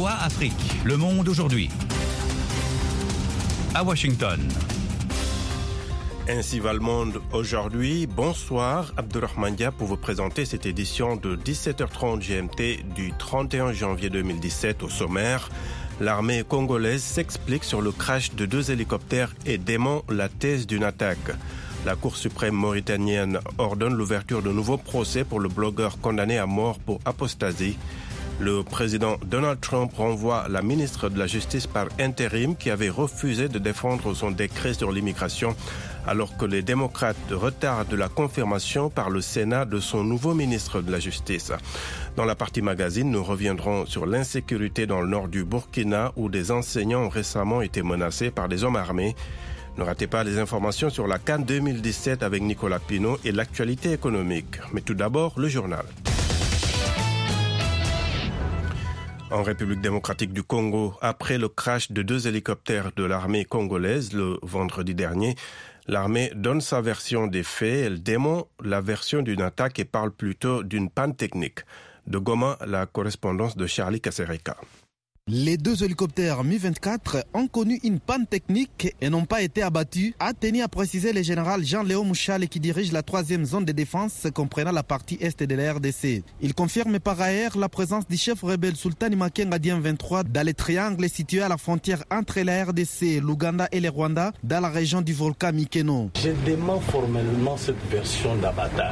VOA Afrique, le monde aujourd'hui. À Washington. Ainsi va le monde aujourd'hui. Bonsoir, Abdurrahman Dia pour vous présenter cette édition de 17h30 GMT du 31 janvier 2017 au sommaire. L'armée congolaise s'explique sur le crash de 2 hélicoptères et dément la thèse d'une attaque. La Cour suprême mauritanienne ordonne l'ouverture de nouveaux procès pour le blogueur condamné à mort pour apostasie. Le président Donald Trump renvoie la ministre de la Justice par intérim qui avait refusé de défendre son décret sur l'immigration alors que les démocrates retardent la confirmation par le Sénat de son nouveau ministre de la Justice. Dans la partie magazine, nous reviendrons sur l'insécurité dans le nord du Burkina où des enseignants ont récemment été menacés par des hommes armés. Ne ratez pas les informations sur la CAN 2017 avec Nicolas Pinault et l'actualité économique. Mais tout d'abord, le journal. En République démocratique du Congo, après le crash de 2 hélicoptères de l'armée congolaise le vendredi dernier, l'armée donne sa version des faits. Elle dément la version d'une attaque et parle plutôt d'une panne technique. De Goma, la correspondance de Charlie Kasereka. Les 2 hélicoptères Mi-24 ont connu une panne technique et n'ont pas été abattus, a tenu à préciser le général Jean-Léo Mouchal qui dirige la 3e zone de défense comprenant la partie est de la RDC. Il confirme par ailleurs la présence du chef rebelle Sultani Makenga Dien 23 dans les triangles situés à la frontière entre la RDC, l'Ouganda et le Rwanda dans la région du volcan Mikeno. Je dément formellement cette version d'abattage.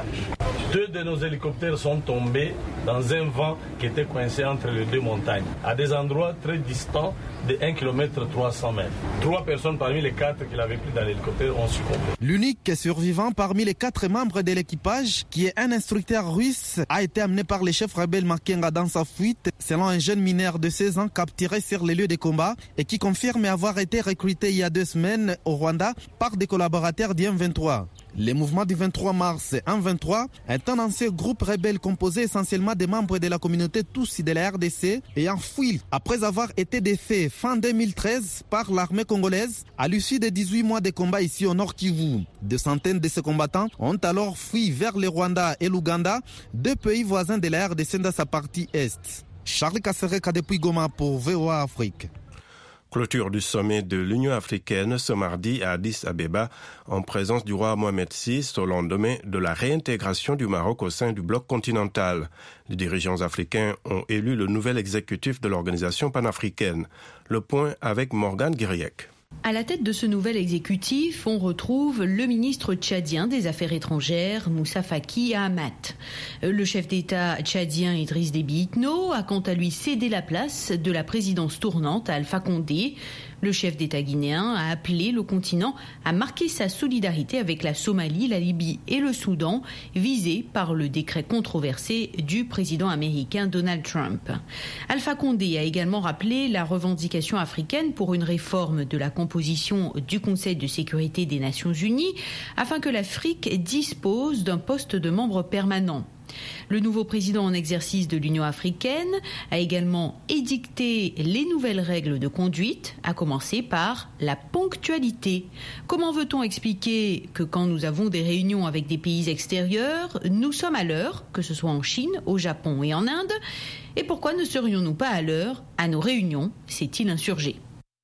2 de nos hélicoptères sont tombés dans un vent qui était coincé entre les 2 montagnes, à des endroits très distants de 1 km 300 mètres. 3 personnes parmi les 4 qui l'avaient pris dans l'hélicoptère ont succombé. L'unique survivant parmi les 4 membres de l'équipage, qui est un instructeur russe, a été amené par le chef rebelle Makenga dans sa fuite, selon un jeune mineur de 16 ans capturé sur les lieux de combat et qui confirme avoir été recruté il y a 2 semaines au Rwanda par des collaborateurs du M23. Le mouvement du 23 mars M23 est un ancien groupe rebelle composé essentiellement des membres de la communauté Tutsi de la RDC ayant fui après avoir été défait fin 2013 par l'armée congolaise à l'issue de 18 mois de combat ici au Nord Kivu. Des centaines de ces combattants ont alors fui vers le Rwanda et l'Ouganda, 2 pays voisins de la RDC dans sa partie est. Charles Kasereka depuis Goma pour VOA Afrique. Clôture du sommet de l'Union africaine ce mardi à Addis Abeba en présence du roi Mohamed VI au lendemain de la réintégration du Maroc au sein du bloc continental. Les dirigeants africains ont élu le nouvel exécutif de l'organisation panafricaine. Le point avec Morgane Guiriec. À la tête de ce nouvel exécutif, on retrouve le ministre tchadien des Affaires étrangères, Moussa Faki Ahmad. Le chef d'État tchadien Idriss Déby Itno a quant à lui cédé la place de la présidence tournante à Alpha Condé. Le chef d'État guinéen a appelé le continent à marquer sa solidarité avec la Somalie, la Libye et le Soudan, visés par le décret controversé du président américain Donald Trump. Alpha Condé a également rappelé la revendication africaine pour une réforme de la composition du Conseil de sécurité des Nations Unies afin que l'Afrique dispose d'un poste de membre permanent. Le nouveau président en exercice de l'Union africaine a également édicté les nouvelles règles de conduite, à commencer par la ponctualité. Comment veut-on expliquer que quand nous avons des réunions avec des pays extérieurs, nous sommes à l'heure, que ce soit en Chine, au Japon et en Inde? Et pourquoi ne serions-nous pas à l'heure à nos réunions, s'est-il insurgé?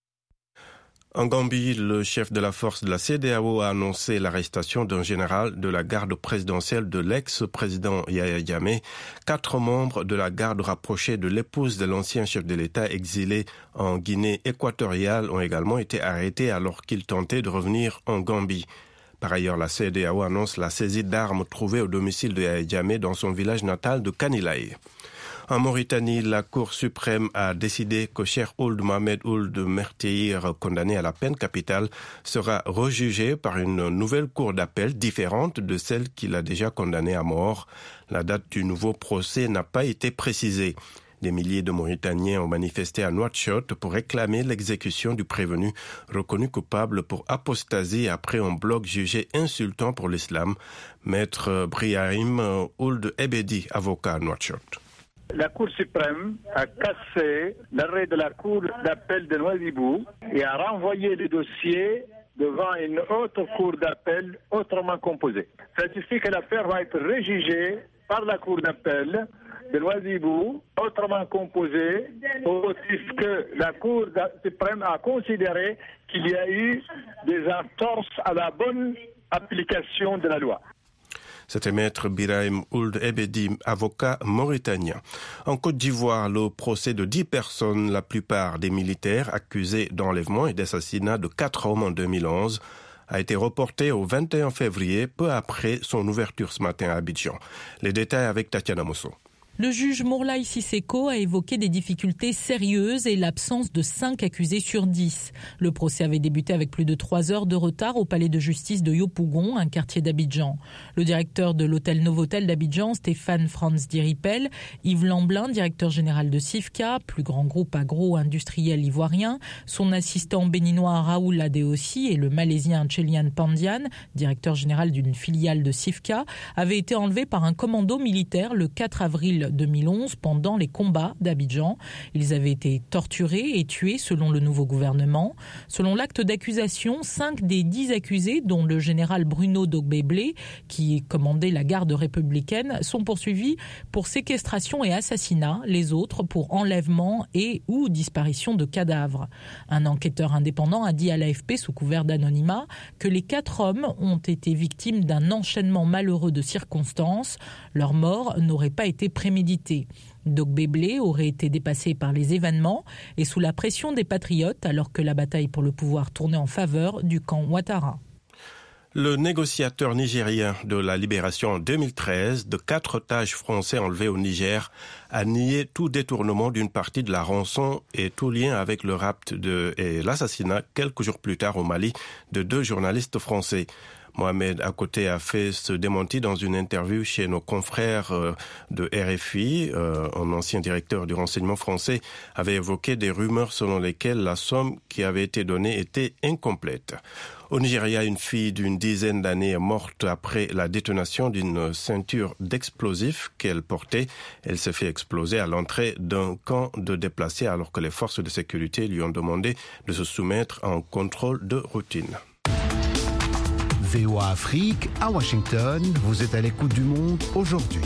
En Gambie, le chef de la force de la CEDEAO a annoncé l'arrestation d'un général de la garde présidentielle de l'ex-président Yahya Jammeh. 4 membres de la garde rapprochée de l'épouse de l'ancien chef de l'État exilé en Guinée équatoriale ont également été arrêtés alors qu'ils tentaient de revenir en Gambie. Par ailleurs, la CEDEAO annonce la saisie d'armes trouvées au domicile de Yahya Jammeh dans son village natal de Kanilaye. En Mauritanie, la Cour suprême a décidé que Cheikh Ould Mohamed Ould Mertehir, condamné à la peine capitale, sera rejugé par une nouvelle cour d'appel différente de celle qui l'a déjà condamné à mort. La date du nouveau procès n'a pas été précisée. Des milliers de Mauritaniens ont manifesté à Nouakchott pour réclamer l'exécution du prévenu reconnu coupable pour apostasie après un blog jugé insultant pour l'islam. Maître Brahim Ould Ebedi, avocat à Nouakchott. La Cour suprême a cassé l'arrêt de la Cour d'appel de Nouadhibou et a renvoyé le dossier devant une autre Cour d'appel autrement composée. Ça signifie que l'affaire va être rejugée par la Cour d'appel de Nouadhibou, autrement composé, au motif que la Cour suprême a considéré qu'il y a eu des entorses à la bonne application de la loi. C'était maître Birahim Ould Ebedi, avocat mauritanien. En Côte d'Ivoire, le procès de 10 personnes, la plupart des militaires accusés d'enlèvement et d'assassinat de 4 hommes en 2011, a été reporté au 21 février, peu après son ouverture ce matin à Abidjan. Les détails avec Tatiana Mosso. Le juge Mourlaï Sisseko a évoqué des difficultés sérieuses et l'absence de 5 accusés sur 10. Le procès avait débuté avec plus de 3 heures de retard au palais de justice de Yopougon, un quartier d'Abidjan. Le directeur de l'hôtel Novotel d'Abidjan, Stéphane Franz Diripel, Yves Lamblin, directeur général de Sifka, plus grand groupe agro-industriel ivoirien, son assistant béninois Raoul Adeossi et le malaisien Chelian Pandian, directeur général d'une filiale de Sifka, avaient été enlevés par un commando militaire le 4 avril 2011 pendant les combats d'Abidjan. Ils avaient été torturés et tués selon le nouveau gouvernement. Selon l'acte d'accusation, 5 des 10 accusés, dont le général Bruno Dogbeblé, qui commandait la garde républicaine, sont poursuivis pour séquestration et assassinat, les autres pour enlèvement et ou disparition de cadavres. Un enquêteur indépendant a dit à l'AFP sous couvert d'anonymat que les 4 hommes ont été victimes d'un enchaînement malheureux de circonstances. Leur mort n'aurait pas été prémédité. Dogbeblé aurait été dépassé par les événements et sous la pression des patriotes alors que la bataille pour le pouvoir tournait en faveur du camp Ouattara. Le négociateur nigérien de la libération en 2013 de 4 otages français enlevés au Niger a nié tout détournement d'une partie de la rançon et tout lien avec le rapt et l'assassinat quelques jours plus tard au Mali de 2 journalistes français. Mohamed Akoté a fait ce démenti dans une interview chez nos confrères de RFI. Un ancien directeur du renseignement français avait évoqué des rumeurs selon lesquelles la somme qui avait été donnée était incomplète. Au Nigeria, une fille d'une dizaine d'années est morte après la détonation d'une ceinture d'explosifs qu'elle portait. Elle s'est fait exploser à l'entrée d'un camp de déplacés alors que les forces de sécurité lui ont demandé de se soumettre à un contrôle de routine. VOA Afrique, à Washington, vous êtes à l'écoute du monde aujourd'hui.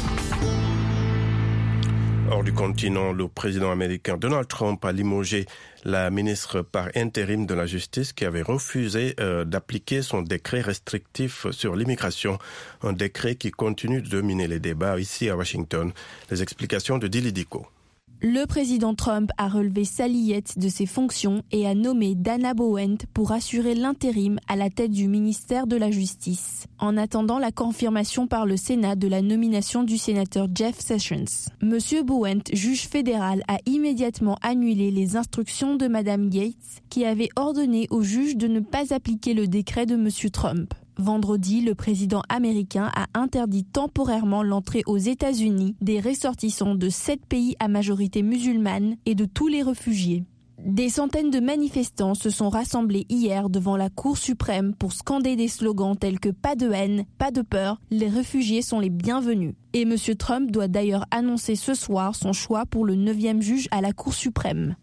Hors du continent, le président américain Donald Trump a limogé la ministre par intérim de la Justice qui avait refusé d'appliquer son décret restrictif sur l'immigration, un décret qui continue de dominer les débats ici à Washington. Les explications de Dili Diko. Le président Trump a relevé Saliette de ses fonctions et a nommé Dana Bowen pour assurer l'intérim à la tête du ministère de la Justice, en attendant la confirmation par le Sénat de la nomination du sénateur Jeff Sessions. Monsieur Bowen, juge fédéral, a immédiatement annulé les instructions de Madame Gates, qui avait ordonné au juge de ne pas appliquer le décret de Monsieur Trump. Vendredi, le président américain a interdit temporairement l'entrée aux États-Unis des ressortissants de 7 pays à majorité musulmane et de tous les réfugiés. Des centaines de manifestants se sont rassemblés hier devant la Cour suprême pour scander des slogans tels que « Pas de haine, pas de peur, les réfugiés sont les bienvenus ». Et M. Trump doit d'ailleurs annoncer ce soir son choix pour le 9e juge à la Cour suprême.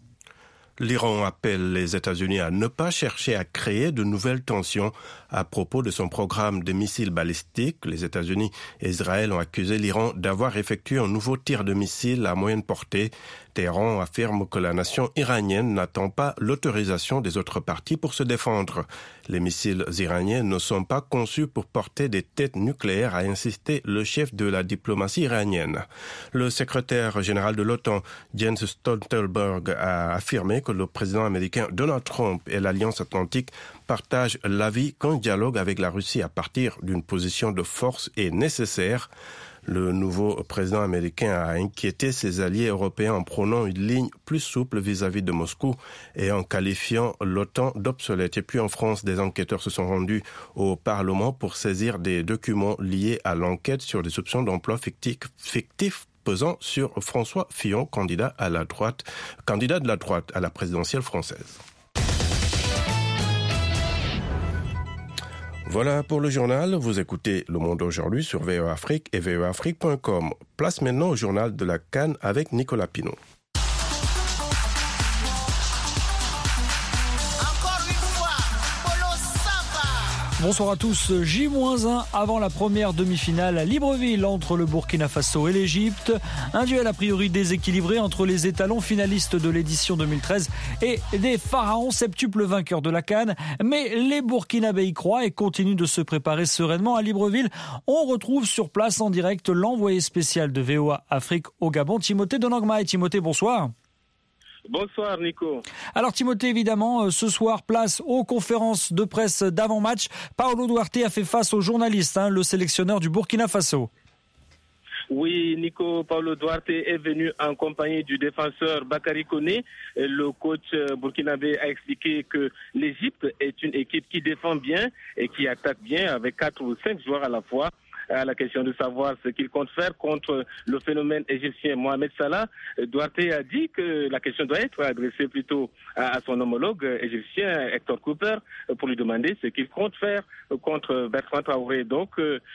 L'Iran appelle les États-Unis à ne pas chercher à créer de nouvelles tensions à propos de son programme de missiles balistiques. Les États-Unis et Israël ont accusé l'Iran d'avoir effectué un nouveau tir de missiles à moyenne portée. Téhéran affirme que la nation iranienne n'attend pas l'autorisation des autres parties pour se défendre. Les missiles iraniens ne sont pas conçus pour porter des têtes nucléaires, a insisté le chef de la diplomatie iranienne. Le secrétaire général de l'OTAN, Jens Stoltenberg, a affirmé que le président américain Donald Trump et l'Alliance Atlantique partagent l'avis qu'un dialogue avec la Russie à partir d'une position de force est nécessaire. Le nouveau président américain a inquiété ses alliés européens en prônant une ligne plus souple vis-à-vis de Moscou et en qualifiant l'OTAN d'obsolète. Et puis en France, des enquêteurs se sont rendus au Parlement pour saisir des documents liés à l'enquête sur des soupçons d'emploi fictifs pesant sur François Fillon, candidat de la droite à la présidentielle française. Voilà pour le journal. Vous écoutez Le Monde aujourd'hui sur VOA Afrique et voaafrique.com. Place maintenant au journal de la CAN avec Nicolas Pinault. Encore une fois, Polo Samba. Bonsoir à tous. J-1 avant la première demi-finale à Libreville entre le Burkina Faso et l'Égypte. Un duel a priori déséquilibré entre les étalons finalistes de l'édition 2013 et des pharaons septuples vainqueurs de la CAN. Mais les Burkinabés y croient et continuent de se préparer sereinement à Libreville. On retrouve sur place en direct l'envoyé spécial de VOA Afrique au Gabon, Timothée Donangma. Et Timothée, bonsoir. Bonsoir Nico. Alors Timothée, évidemment, ce soir, place aux conférences de presse d'avant-match. Paulo Duarte a fait face aux journalistes, le sélectionneur du Burkina Faso. Oui, Nico, Paulo Duarte est venu en compagnie du défenseur Bakary Koné. Le coach burkinabé a expliqué que l'Égypte est une équipe qui défend bien et qui attaque bien avec 4 ou 5 joueurs à la fois. À la question de savoir ce qu'il compte faire contre le phénomène égyptien Mohamed Salah, Duarte a dit que la question doit être adressée plutôt à son homologue égyptien Hector Cooper pour lui demander ce qu'il compte faire contre Bertrand Traoré. Donc,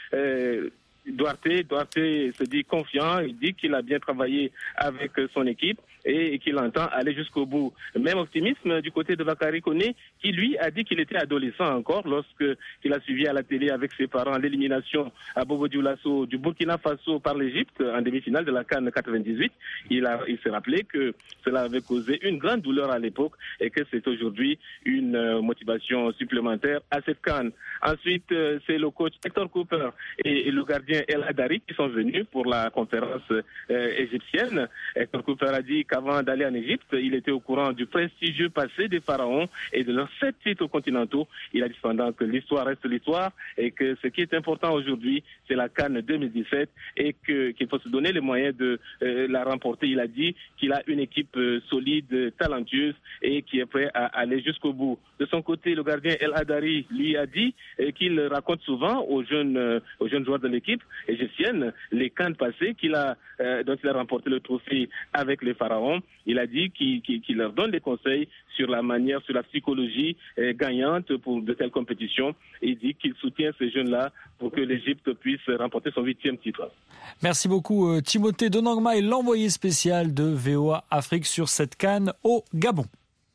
Duarte se dit confiant, il dit qu'il a bien travaillé avec son équipe et qu'il entend aller jusqu'au bout. Même optimisme du côté de Bakary Koné, qui lui a dit qu'il était adolescent encore lorsqu'il a suivi à la télé avec ses parents l'élimination à Bobo Dioulasso du Burkina Faso par l'Égypte en demi-finale de la CAN 98. Il s'est rappelé que cela avait causé une grande douleur à l'époque et que c'est aujourd'hui une motivation supplémentaire à cette CAN. Ensuite, c'est le coach Hector Cooper et le gardien El Hadari qui sont venus pour la conférence égyptienne. Hector Cooper a dit qu'avant d'aller en Égypte, il était au courant du prestigieux passé des pharaons et de leurs 7 titres continentaux. Il a dit cependant que l'histoire reste l'histoire et que ce qui est important aujourd'hui, c'est la CAN 2017 et qu'il faut se donner les moyens de la remporter. Il a dit qu'il a une équipe solide, talentueuse et qui est prêt à aller jusqu'au bout. De son côté, le gardien El Hadari lui a dit qu'il raconte souvent aux jeunes joueurs de l'équipe égyptienne les CAN passées dont il a remporté le trophée avec les pharaons. Il a dit qu'il leur donne des conseils sur la manière, sur la psychologie gagnante pour de telles compétitions. Il dit qu'il soutient ces jeunes-là pour que l'Égypte puisse remporter son 8e titre. Merci beaucoup Timothée Donangma, et l'envoyé spécial de VOA Afrique sur cette CAN au Gabon.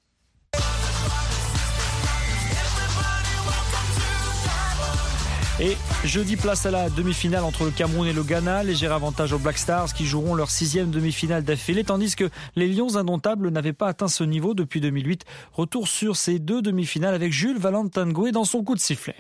Et jeudi, place à la demi-finale entre le Cameroun et le Ghana. Léger avantage aux Black Stars qui joueront leur 6e demi-finale d'affilée, tandis que les Lions indomptables n'avaient pas atteint ce niveau depuis 2008. Retour sur ces 2 demi-finales avec Jules Valentin-Ngoué dans son coup de sifflet.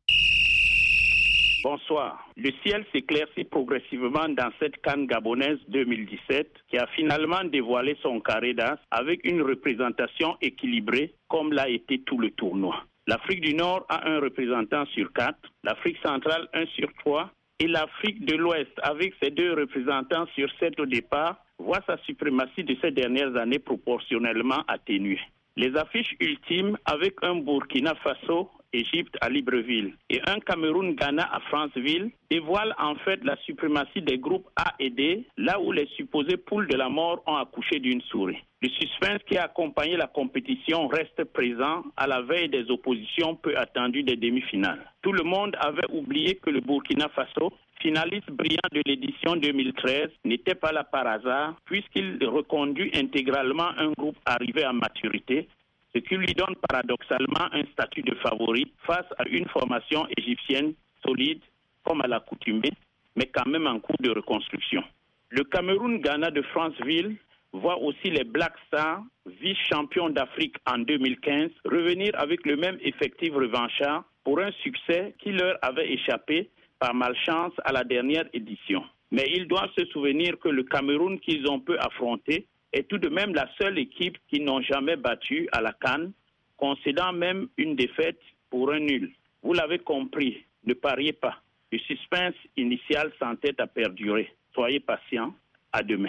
Bonsoir. Le ciel s'éclaircit progressivement dans cette CAN gabonaise 2017 qui a finalement dévoilé son carré d'as avec une représentation équilibrée comme l'a été tout le tournoi. L'Afrique du Nord a un représentant sur 4, l'Afrique centrale 1 sur 3 et l'Afrique de l'Ouest avec ses 2 représentants sur 7 au départ voit sa suprématie de ces dernières années proportionnellement atténuée. Les affiches ultimes avec un Burkina Faso, Égypte à Libreville et un Cameroun-Ghana à Franceville dévoilent en fait la suprématie des groupes A et D, là où les supposées poules de la mort ont accouché d'une souris. Le suspense qui a accompagné la compétition reste présent à la veille des oppositions peu attendues des demi-finales. Tout le monde avait oublié que le Burkina Faso, finaliste brillant de l'édition 2013, n'était pas là par hasard puisqu'il reconduit intégralement un groupe arrivé à maturité, ce qui lui donne paradoxalement un statut de favori face à une formation égyptienne solide comme à l'accoutumée, mais quand même en cours de reconstruction. Le Cameroun-Ghana de Franceville voit aussi les Black Stars, vice-champions d'Afrique en 2015, revenir avec le même effectif revanchard pour un succès qui leur avait échappé par malchance à la dernière édition. Mais ils doivent se souvenir que le Cameroun qu'ils ont peu affronté est tout de même la seule équipe qu'ils n'ont jamais battue à la CAN, concédant même une défaite pour un nul. Vous l'avez compris, ne pariez pas. Le suspense initial s'entête à perdurer. Soyez patients, à demain.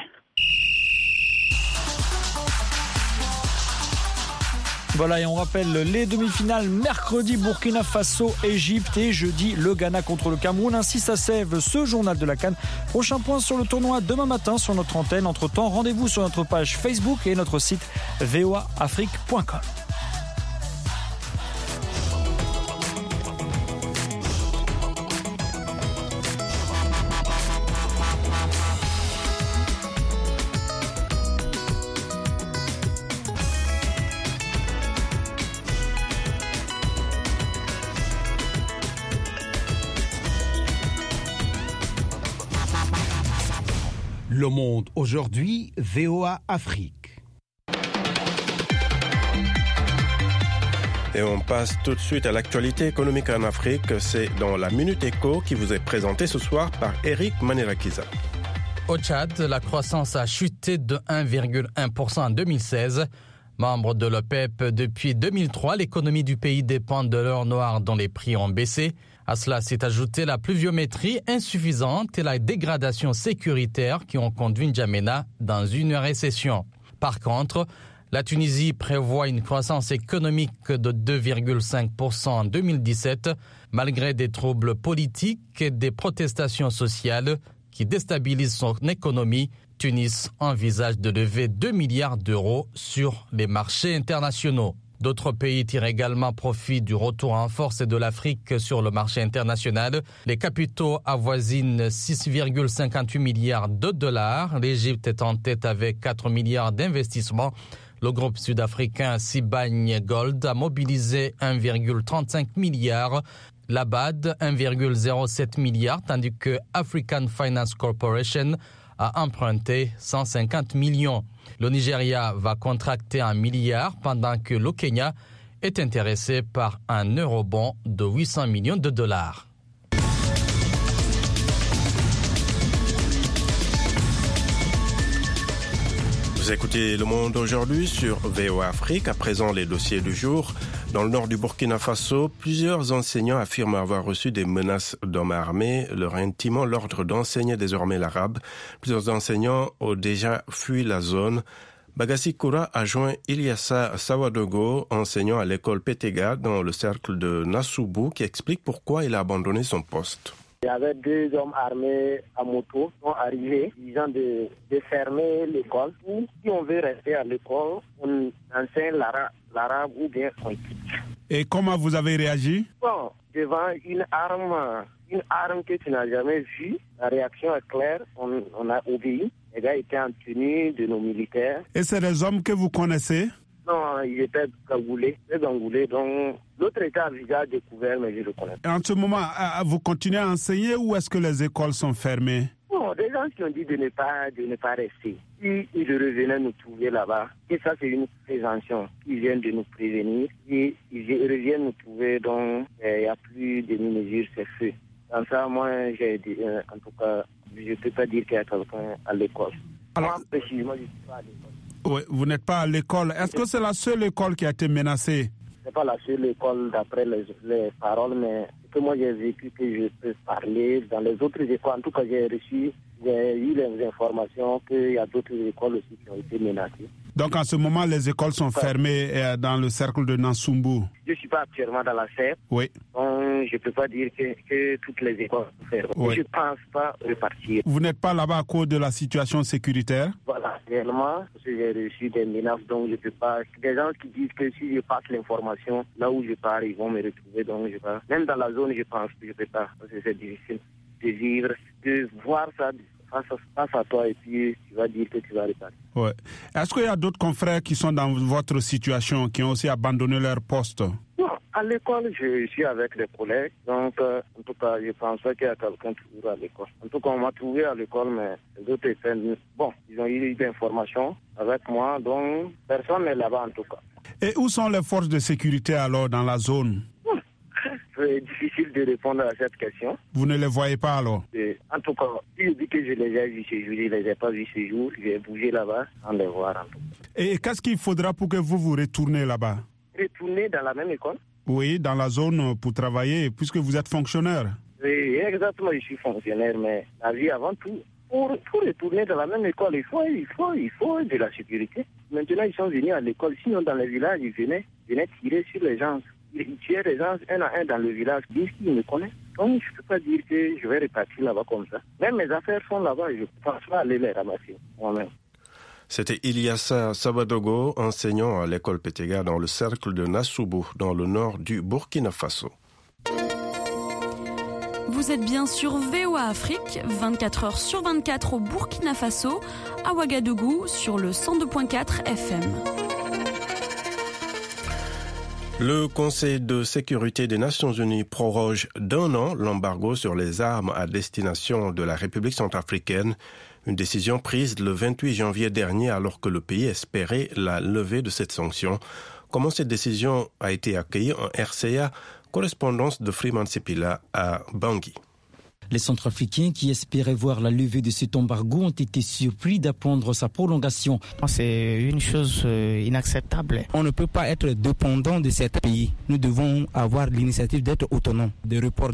Voilà, et on rappelle les demi-finales mercredi Burkina Faso, Égypte et jeudi le Ghana contre le Cameroun. Ainsi s'achève ce journal de la CAN. Prochain point sur le tournoi demain matin sur notre antenne. Entre-temps, rendez-vous sur notre page Facebook et notre site voaafrique.com. Le Monde aujourd'hui, VOA Afrique. Et on passe tout de suite à l'actualité économique en Afrique. C'est dans la Minute Éco qui vous est présentée ce soir par Eric Manirakiza. Au Tchad, la croissance a chuté de 1,1% en 2016. Membre de l'OPEP depuis 2003, l'économie du pays dépend de l'or noir dont les prix ont baissé. À cela s'est ajoutée la pluviométrie insuffisante et la dégradation sécuritaire qui ont conduit N'Djamena dans une récession. Par contre, la Tunisie prévoit une croissance économique de 2,5% en 2017, malgré des troubles politiques et des protestations sociales qui déstabilisent son économie. Tunis envisage de lever 2 milliards d'euros sur les marchés internationaux. D'autres pays tirent également profit du retour en force de l'Afrique sur le marché international. Les capitaux avoisinent 6,58 milliards de dollars. L'Égypte est en tête avec 4 milliards d'investissements. Le groupe sud-africain Sibanye Gold a mobilisé 1,35 milliard. L'Abad, 1,07 milliard, tandis que African Finance Corporation a emprunté 150 millions. Le Nigeria va contracter 1 milliard pendant que le Kenya est intéressé par un eurobond de 800 millions de dollars. Vous écoutez Le Monde aujourd'hui sur VOA Afrique. À présent, les dossiers du jour. Dans le nord du Burkina Faso, plusieurs enseignants affirment avoir reçu des menaces d'hommes armés, leur intimant l'ordre d'enseigner désormais l'arabe. Plusieurs enseignants ont déjà fui la zone. Bagassi Koura a joint Ilyassa Sawadogo, enseignant à l'école Petega dans le cercle de Nassoubou, qui explique pourquoi il a abandonné son poste. Il y avait 2 hommes armés à moto qui sont arrivés disant de fermer l'école ou si on veut rester à l'école, on enseigne l'arabe ou bien on quitte. Et comment vous avez réagi? Bon, devant une arme que tu n'as jamais vue, la réaction est claire, on a obéi. Les gars étaient en tenue de nos militaires. Et c'est des hommes que vous connaissez? Non, ils étaient cagoulés, donc l'autre était à visage découvert, mais je le connais. En ce moment, vous continuez à enseigner ou est-ce que les écoles sont fermées? Bon, des gens qui ont dit de ne pas rester. Ils revenaient nous trouver là-bas. Et ça, c'est une prévention. Ils viennent de nous prévenir. Et ils reviennent nous trouver, donc il n'y a plus de mesures, c'est feu. Dans ça, moi, j'ai dit, en tout cas, je ne peux pas dire qu'il y a quelqu'un à l'école. Alors, moi, précisément, je ne suis pas à l'école. Oui, vous n'êtes pas à l'école. Est-ce que c'est la seule école qui a été menacée? Ce n'est pas la seule école d'après les paroles, mais que moi j'ai vécu, que je peux parler dans les autres écoles. En tout cas, j'ai eu les informations qu'il y a d'autres écoles aussi qui ont été menacées. Donc en ce moment, les écoles sont fermées dans le cercle de Nassoubou. Je ne suis pas actuellement dans la CEP. Oui. Donc je ne peux pas dire que toutes les écoles sont fermées. Oui. Je ne pense pas repartir. Vous n'êtes pas là-bas à cause de la situation sécuritaire? Voilà, réellement, parce que j'ai reçu des menaces, donc je ne peux pas. Des gens qui disent que si je passe l'information, là où je pars, ils vont me retrouver, donc je ne peux pas. Même dans la zone, je pense que je ne peux pas, parce que c'est difficile de vivre, de voir ça face à toi et puis tu vas dire que tu vas repartir. Ouais. Est-ce qu'il y a d'autres confrères qui sont dans votre situation, qui ont aussi abandonné leur poste? Non, à l'école, je suis avec des collègues, donc en tout cas, je pense pas qu'il y a quelqu'un toujours à l'école. En tout cas, on m'a trouvé à l'école, mais les autres étaient... Bon, ils ont eu des informations avec moi, donc personne n'est là-bas en tout cas. Et où sont les forces de sécurité alors dans la zone? C'est difficile de répondre à cette question. Vous ne les voyez pas alors? En tout cas, si je dis que je les ai vus ce jour, je ne les ai pas vus ce jour, je vais bouger là-bas sans les voir en tout cas. Et qu'est-ce qu'il faudra pour que vous retournez là-bas? Retourner dans la même école? Oui, dans la zone pour travailler, puisque vous êtes fonctionnaire. Oui, exactement, je suis fonctionnaire, mais la vie avant tout. Pour retourner dans la même école, il faut de la sécurité. Maintenant, ils sont venus à l'école, sinon dans les villages, ils venaient tirer sur les gens. Ils tuaient les gens un à un dans le village, ils disent qu'ils me connaissent. Donc, je ne peux pas dire que je vais repartir là-bas comme ça. Même mes affaires sont là-bas, je ne pense pas aller les ramasser moi-même. C'était Ilyassa Sawadogo, enseignant à l'école Petega dans le cercle de Nassoubou, dans le nord du Burkina Faso. Vous êtes bien sur VOA Afrique, 24 heures sur 24 au Burkina Faso, à Ouagadougou, sur le 102.4 FM. Le Conseil de sécurité des Nations Unies proroge d'1 an l'embargo sur les armes à destination de la République centrafricaine. Une décision prise le 28 janvier dernier alors que le pays espérait la levée de cette sanction. Comment cette décision a été accueillie en RCA? Correspondance de Freeman Sepila à Bangui. Les Centrafricains qui espéraient voir la levée de cet embargo ont été surpris d'apprendre sa prolongation. C'est une chose inacceptable. On ne peut pas être dépendant de cet pays. Nous devons avoir l'initiative d'être autonomes. Des reports.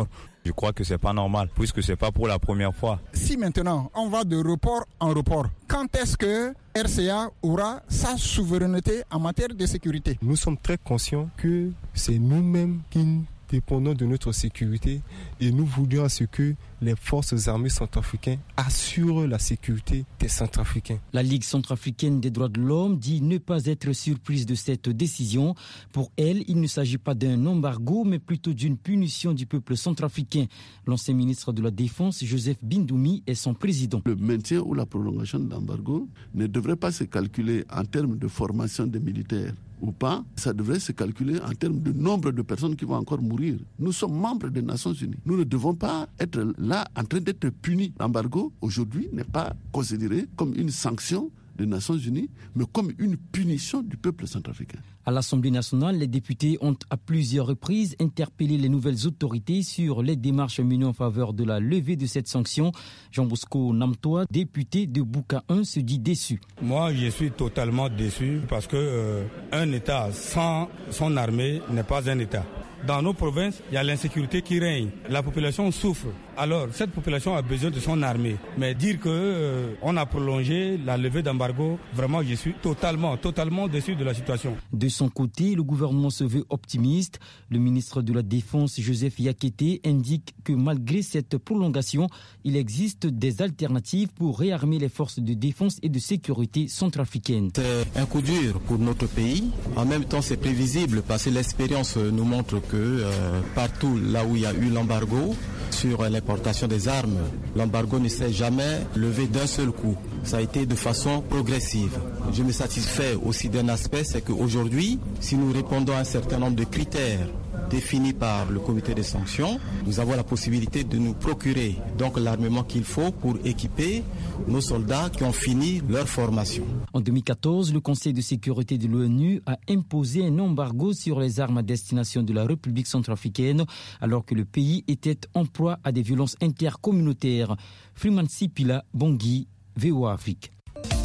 Je crois que c'est pas normal, puisque c'est pas pour la première fois. Si maintenant on va de report en report, quand est-ce que RCA aura sa souveraineté en matière de sécurité? Nous sommes très conscients que c'est nous-mêmes qui dépendons de notre sécurité et nous voulions à ce que les forces armées centrafricaines assurent la sécurité des Centrafricains. La Ligue centrafricaine des droits de l'homme dit ne pas être surprise de cette décision. Pour elle, il ne s'agit pas d'un embargo, mais plutôt d'une punition du peuple centrafricain. L'ancien ministre de la Défense, Joseph Bindoumi, est son président. Le maintien ou la prolongation de l'embargo ne devrait pas se calculer en termes de formation des militaires ou pas, ça devrait se calculer en termes de nombre de personnes qui vont encore mourir. Nous sommes membres des Nations Unies. Nous ne devons pas être là en train d'être punis. L'embargo, aujourd'hui, n'est pas considéré comme une sanction des Nations Unies, mais comme une punition du peuple centrafricain. À l'Assemblée nationale, les députés ont à plusieurs reprises interpellé les nouvelles autorités sur les démarches menées en faveur de la levée de cette sanction. Jean Bosco Namtoa, député de Bouka 1, se dit déçu. Moi, je suis totalement déçu parce que un État sans son armée n'est pas un État. Dans nos provinces, il y a l'insécurité qui règne. La population souffre. Alors, cette population a besoin de son armée. Mais dire qu'on a prolongé la levée d'embargo, vraiment, je suis totalement déçu de la situation. De son côté, le gouvernement se veut optimiste. Le ministre de la Défense, Joseph Yakete, indique que malgré cette prolongation, il existe des alternatives pour réarmer les forces de défense et de sécurité centrafricaines. C'est un coup dur pour notre pays. En même temps, c'est prévisible parce que l'expérience nous montre que partout là où il y a eu l'embargo sur l'importation des armes, l'embargo ne s'est jamais levé d'un seul coup. Ça a été de façon progressive. Je me satisfais aussi d'un aspect, c'est qu'aujourd'hui, si nous répondons à un certain nombre de critères définis par le comité des sanctions, nous avons la possibilité de nous procurer donc l'armement qu'il faut pour équiper nos soldats qui ont fini leur formation. En 2014, le Conseil de sécurité de l'ONU a imposé un embargo sur les armes à destination de la République centrafricaine alors que le pays était en proie à des violences intercommunautaires. Freeman Sipila, Bangui, VOA Afrique.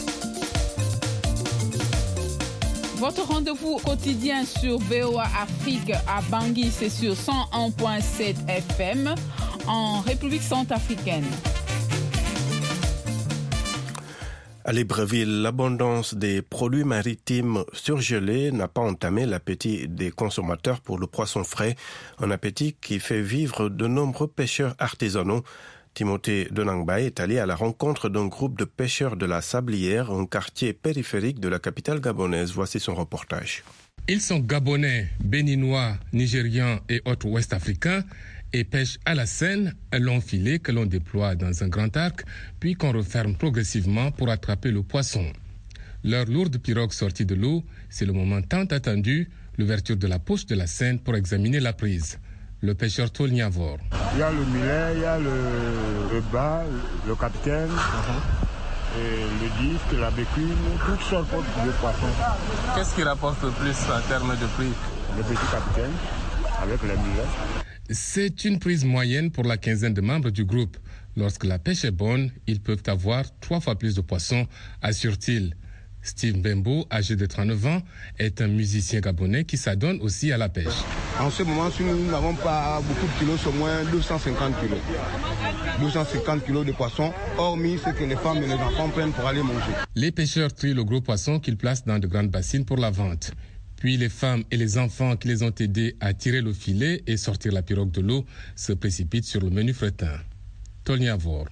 Votre rendez-vous quotidien sur VOA Afrique à Bangui, c'est sur 101.7 FM en République centrafricaine. À Libreville, l'abondance des produits maritimes surgelés n'a pas entamé l'appétit des consommateurs pour le poisson frais, un appétit qui fait vivre de nombreux pêcheurs artisanaux. Timothée Denangbaye est allé à la rencontre d'un groupe de pêcheurs de la Sablière, un quartier périphérique de la capitale gabonaise. Voici son reportage. Ils sont gabonais, béninois, nigérians et autres ouest-africains et pêchent à la Seine un long filet que l'on déploie dans un grand arc, puis qu'on referme progressivement pour attraper le poisson. Leur lourde pirogue sortie de l'eau, c'est le moment tant attendu, l'ouverture de la poche de la Seine pour examiner la prise. Le pêcheur Tolniavor. Il y a le mulet, il y a le bas, le capitaine, et le disque, la bécune, toutes sortes de poissons. Qu'est-ce qui rapporte le plus en termes de prix? Le petit capitaine, avec les mulets. C'est une prise moyenne pour la quinzaine de membres du groupe. Lorsque la pêche est bonne, ils peuvent avoir 3 fois plus de poissons, assure-t-il. Steve Bembo, âgé de 39 ans, est un musicien gabonais qui s'adonne aussi à la pêche. En ce moment, si nous n'avons pas beaucoup de kilos, c'est au moins 250 kilos. 250 kilos de poissons, hormis ce que les femmes et les enfants prennent pour aller manger. Les pêcheurs trient le gros poisson qu'ils placent dans de grandes bassines pour la vente. Puis les femmes et les enfants qui les ont aidés à tirer le filet et sortir la pirogue de l'eau se précipitent sur le menu fretin. Tolniavor.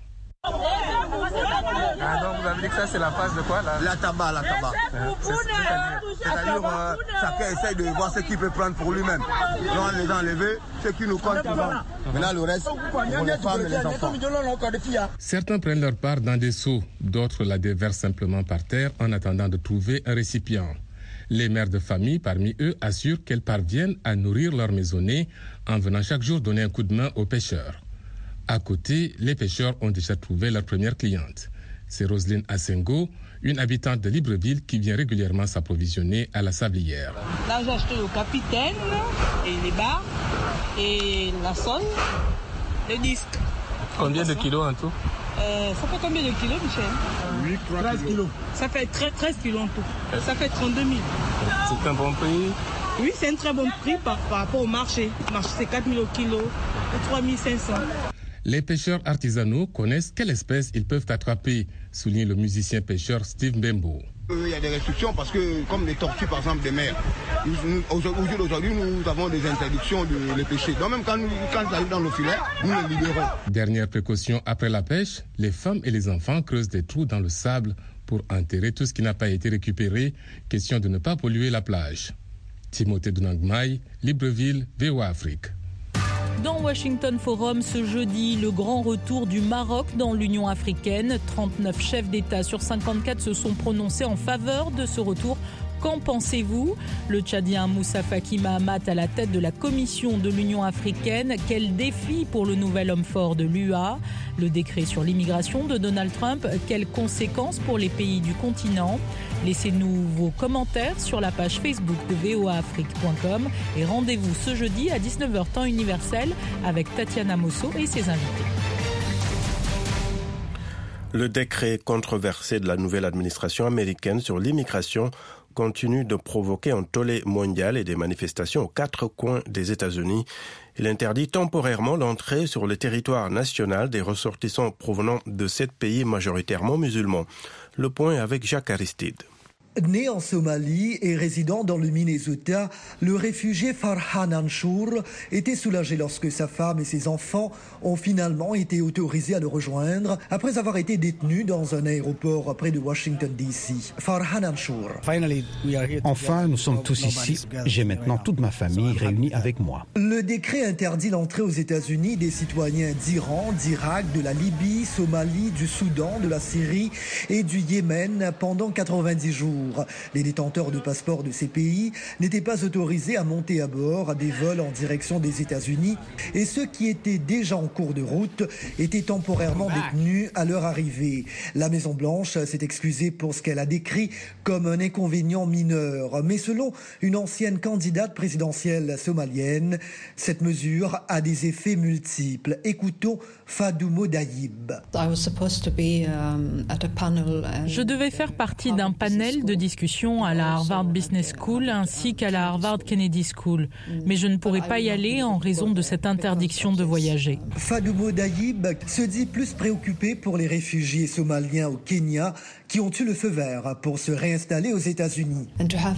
Ah, donc vous avez dit que ça c'est la phase de quoi là? La tabac. C'est-à-dire chacun essaye de voir ce qu'il peut prendre pour lui-même. Nous on les a enlevés, ceux qui nous comptent pour vendre. Maintenant le reste, pour les femmes et les enfants. Certains prennent leur part dans des seaux, d'autres la déversent simplement par terre en attendant de trouver un récipient. Les mères de famille parmi eux assurent qu'elles parviennent à nourrir leurs maisonnés en venant chaque jour donner un coup de main aux pêcheurs. À côté, les pêcheurs ont déjà trouvé leur première cliente. C'est Roselyne Asengo, une habitante de Libreville qui vient régulièrement s'approvisionner à la sablière. Là, j'ai acheté le capitaine et les barres et la sonde, le disque. Combien de kilos en tout? Ça fait combien de kilos, Michel? 13 kilos. Ça fait 13 kilos en tout. Ça fait 32 000. C'est un bon prix? Oui, c'est un très bon prix par rapport au marché. Le marché, c'est 4 000 au kilo et 3 500. Les pêcheurs artisanaux connaissent quelle espèce ils peuvent attraper, souligne le musicien pêcheur Steve Mbembo. Il y a des restrictions parce que, comme les tortues par exemple des mers, aujourd'hui nous avons des interdictions de les pêcher. Donc même quand ils arrivent dans le filet, nous les libérons. Dernière précaution après la pêche, les femmes et les enfants creusent des trous dans le sable pour enterrer tout ce qui n'a pas été récupéré, question de ne pas polluer la plage. Timothée Dunangmaï, Libreville, VOA Afrique. Dans Washington Forum ce jeudi, le grand retour du Maroc dans l'Union africaine. 39 chefs d'État sur 54 se sont prononcés en faveur de ce retour. Qu'en pensez-vous? Le Tchadien Moussa Faki Mahamat à la tête de la Commission de l'Union africaine. Quel défi pour le nouvel homme fort de l'UA? Le décret sur l'immigration de Donald Trump, quelles conséquences pour les pays du continent? Laissez-nous vos commentaires sur la page Facebook de voaafrique.com et rendez-vous ce jeudi à 19h temps universel avec Tatiana Mosso et ses invités. Le décret controversé de la nouvelle administration américaine sur l'immigration continue de provoquer un tollé mondial et des manifestations aux quatre coins des États-Unis. Il interdit temporairement l'entrée sur le territoire national des ressortissants provenant de 7 pays majoritairement musulmans. Le point avec Jacques Aristide. Né en Somalie et résidant dans le Minnesota, le réfugié Farhan Anshour était soulagé lorsque sa femme et ses enfants ont finalement été autorisés à le rejoindre après avoir été détenus dans un aéroport près de Washington D.C. Farhan Anshour. Enfin, nous sommes tous ici. J'ai maintenant toute ma famille réunie avec moi. Le décret interdit l'entrée aux États-Unis des citoyens d'Iran, d'Irak, de la Libye, Somalie, du Soudan, de la Syrie et du Yémen pendant 90 jours. Les détenteurs de passeports de ces pays n'étaient pas autorisés à monter à bord à des vols en direction des États-Unis et ceux qui étaient déjà en cours de route étaient temporairement détenus à leur arrivée. La Maison-Blanche s'est excusée pour ce qu'elle a décrit comme un inconvénient mineur. Mais selon une ancienne candidate présidentielle somalienne, cette mesure a des effets multiples. Écoutons Fadoumo Dayib. Je devais faire partie d'un panel de discussion à la Harvard Business School ainsi qu'à la Harvard Kennedy School. Mais je ne pourrais pas y aller en raison de cette interdiction de voyager. Fadoumo Dayib se dit plus préoccupé pour les réfugiés somaliens au Kenya qui ont eu le feu vert pour se réinstaller aux États-Unis.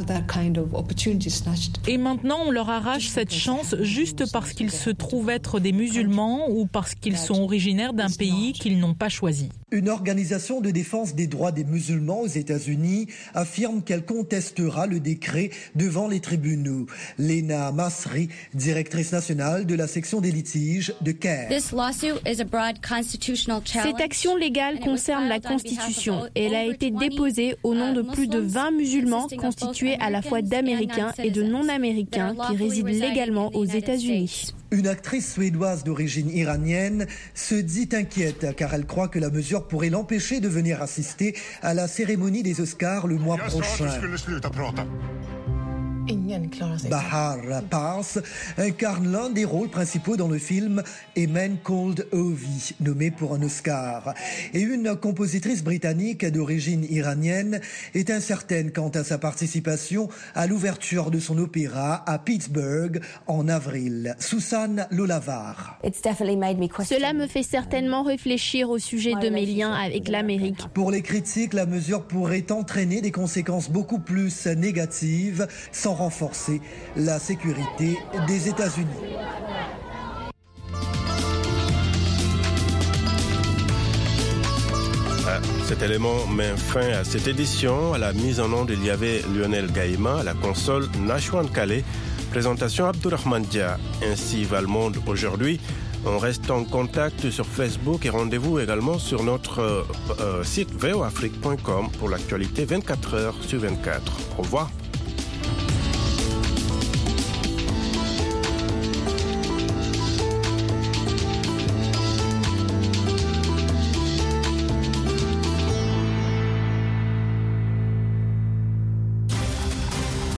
Et maintenant, on leur arrache cette chance juste parce qu'ils se trouvent être des musulmans ou parce qu'ils sont originaires d'un pays qu'ils n'ont pas choisi. Une organisation de défense des droits des musulmans aux États-Unis affirme qu'elle contestera le décret devant les tribunaux. Lena Masri, directrice nationale de la section des litiges de CAIR. Cette action légale concerne la Constitution et elle a été déposée au nom de plus de 20 musulmans constitués à la fois d'Américains et de non-Américains qui résident légalement aux États-Unis. Une actrice suédoise d'origine iranienne se dit inquiète car elle croit que la mesure pourrait l'empêcher de venir assister à la cérémonie des Oscars le mois prochain. Bahar Pass incarne l'un des rôles principaux dans le film A Man Called Ovi, nommé pour un Oscar. Et une compositrice britannique d'origine iranienne est incertaine quant à sa participation à l'ouverture de son opéra à Pittsburgh en avril. Susan Lolavar. Cela me fait certainement réfléchir au sujet de mes liens avec l'Amérique. Pour les critiques, la mesure pourrait entraîner des conséquences beaucoup plus négatives sans renforcer la sécurité des États-Unis. Cet élément met fin à cette édition. À la mise en onde, il y avait Lionel Gaïma, à la console Nashwan Kale, présentation Abdourahmane Dia. Ainsi va le monde aujourd'hui. On reste en contact sur Facebook et rendez-vous également sur notre site voaafrique.com pour l'actualité 24 heures sur 24. Au revoir.